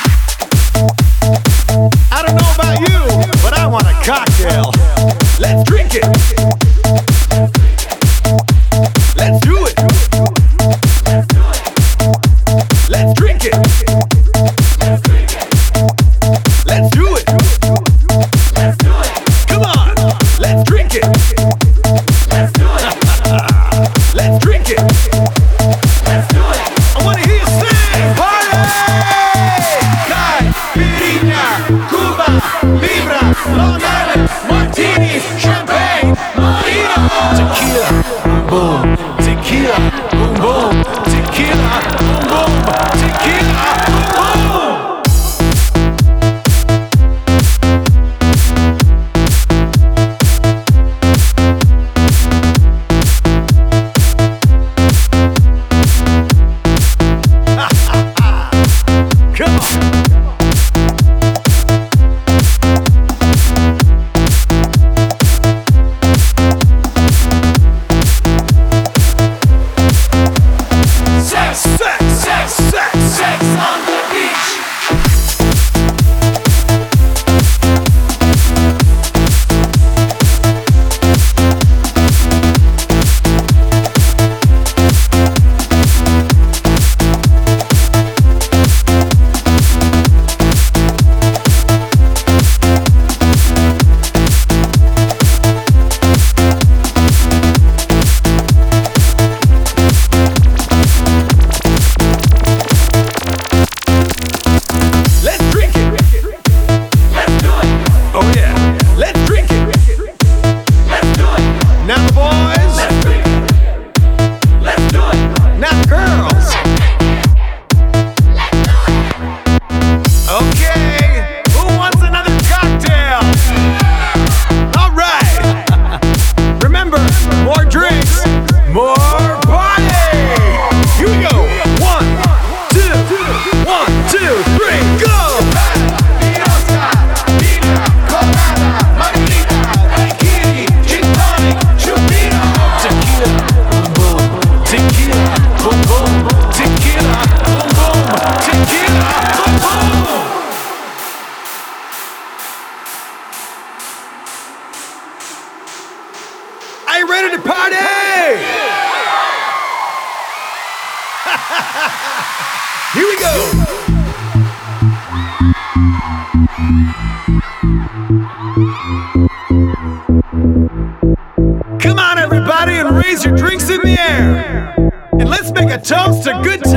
I don't know about you, but I want a cocktail. Let's drink it. Let's do it. Let's drink it. Let's do it. Come on, let's drink it. Let's drink it. I wanna hear you sing. Party! Caipirinha, Cuba, Libra, Long Island, martinis, champagne, mojito. Tequila, boom, tequila, boom, boom, tequila, boom, boom, tequila, boom, boom. Come on. Sex, sex, sex, sex, sex on the beach. Let's drink it. Let's do it. Oh yeah. Let's drink it. Let's do it. Now the boys. Let's drink it. Let's do it. Now the girls. Let's do it. Okay. Who wants another cocktail? All right. Remember, more drinks, more party. Here we go. 1, 2, 1, 2, 3, go. Are you ready to party? Here we go. Come on, everybody, and raise your drinks in the air. And let's make a toast to good